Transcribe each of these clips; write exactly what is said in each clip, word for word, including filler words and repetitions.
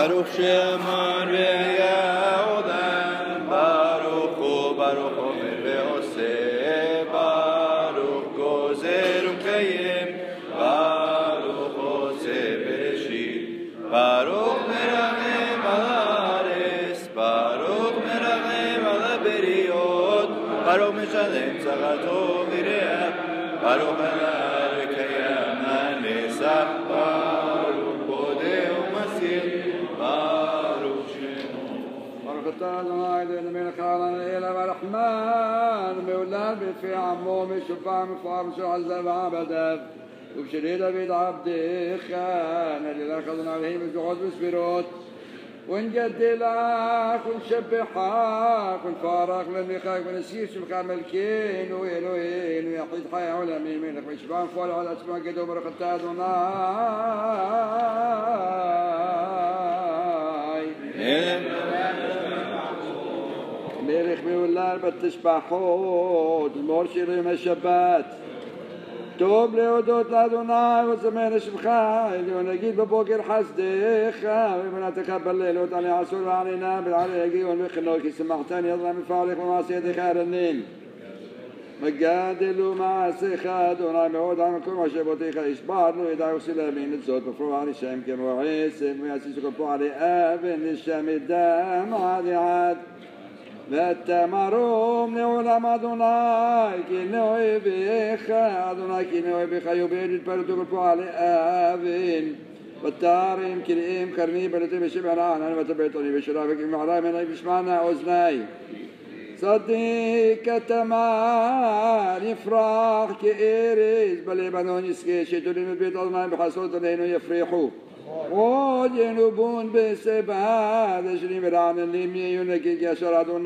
Baruch She'amar ve'yodan, Baruch Hu, Baruch Omer ve'oseh, Baruch Gozer u'mekayem, Baruch Oseh Bereshit, Baruch Merachem al haaretz, Baruch Merachem al haberiyot, Baruch Meshalem tzarato v'reach, Baruch Adar v'kayam ha'nesach, Baruch Bodeh u'masir, Baruch Shemo. Baruch atah Adonai Eloheinu melech haolam ha'olam ha'rahman, me'olam b'yifei amo, me'shofar mifar v'shochal zav v'abadav, ובשרי דוד עבדך, נלך אדוני אלוהים בזבחות וסבירות, ונגדלך ונשבחך ונפארך ונמליכך ונשיר שמך מלכנו אלוהינו יחיד חי העולמים מלך וישבע ונפעל על עצמו הגדול ברוך אתה אדוני. מלך מעולל בתשבחות ומור שירים השבת, טוב להודות לאדוני וזמן שמך, ונגיד בבוקר חסדך, ובנתך בלילות עלי עשור ועלינה בלעלי הגיון וחנוך, כי שמחתני אדוני מפעלך ומעשי ידיך הרנין. מגדל ומעשיך אדוני מאוד על מקום מחשבותיך, השברנו ידע וסלמין את זאת, בפרוע על שם כמו עשב, ויעשי שכפו עלי אבן לשם דם עד עד. ואתה מרום לעולם אדוני, כי נאוה בך, אדוני כי נאוה בך, יובל התפרדו כל פועל אבן, ותרים כלאים קרני בלתי בשבע רענן, ותבטוני בשורה וכמערה מני בשמענה אוזני. צדיק התמר יפרח כארז, בלבנון יזכה, שתולים את בית אדוני בחסות עלינו יפריחו. עוד ינובון בסבא, דשרים ורעננים יהיו נגיד ישר אדוני.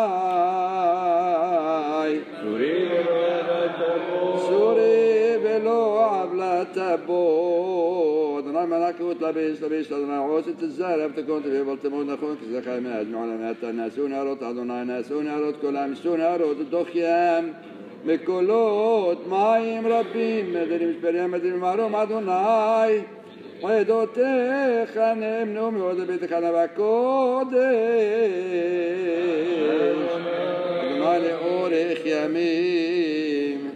סורי ולא עוולת בו. אדוני מלכות לבש לבש אדוני עושת הזר, ותקון תביא ולתמוד נכון, כי זה חי מעד מעולמת, נעשו נערות אדוני, נעשו נערות כולם, נעשו נערות דוח ים, מקולות מים רבים, מדרים שפריים, מדרים מרום אדוני. עדותיך נאמנו מאוד לביתך נבקודש, אדוני לאורך ימים.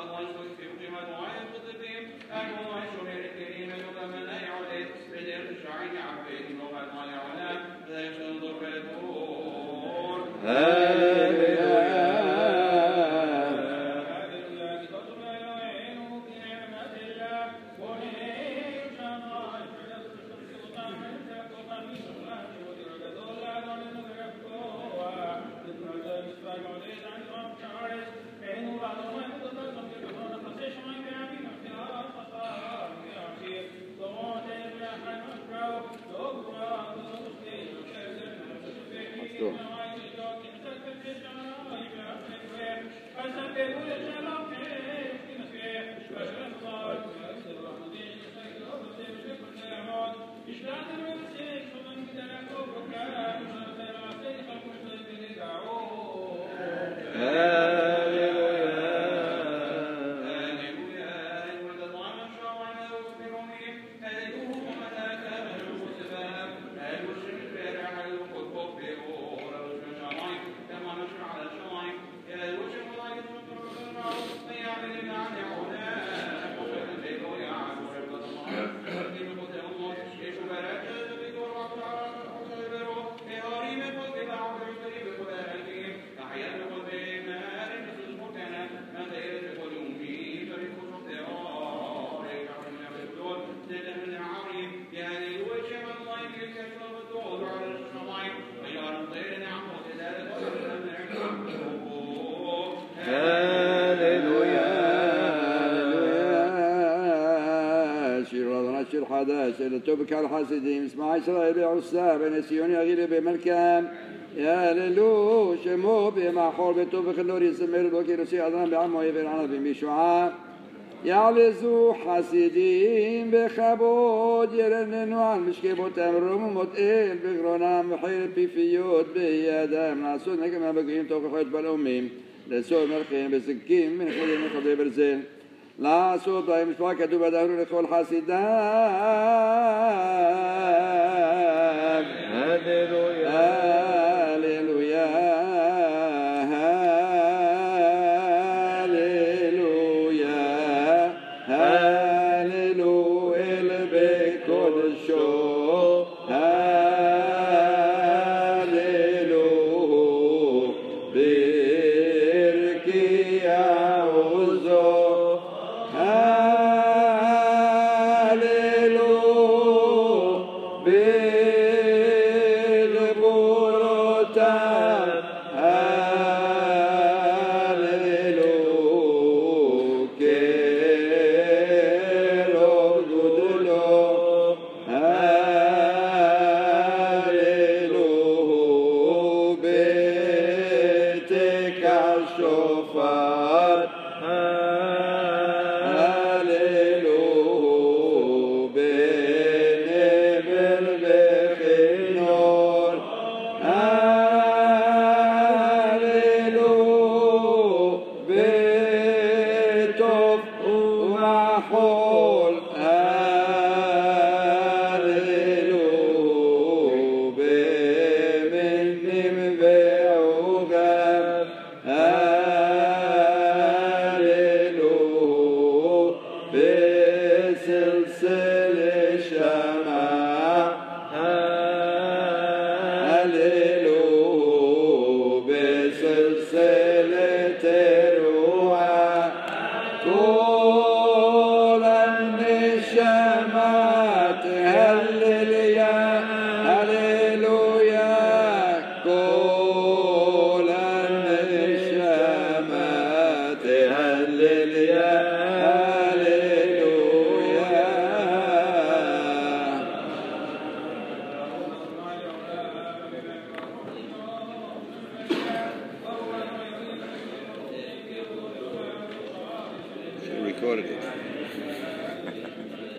توبك على الحاسدين اسمع إسرائيل بعسى بين سيون يغير بملكام يا للو شمو بما حول بتوبك النور يسمير الوكيل وسي أذنان بعمه يفر عنا بمشوعا يعلزو حاسدين بخبود يرننو عن مشكبو تمرم متئل بغرونا محيل بفيوت بيادام ناسود نكما بقيم توقف حيث بالأمين لسوء ملقين بسكين من خلال من خلال برزين لا صوت أي مشواك دوبا دهرون إخوة الحاسدان هاليلويا هاليلويا هاليلويا هاليلويا البكل شو هاليلويا بيركي عوزو Recorded it.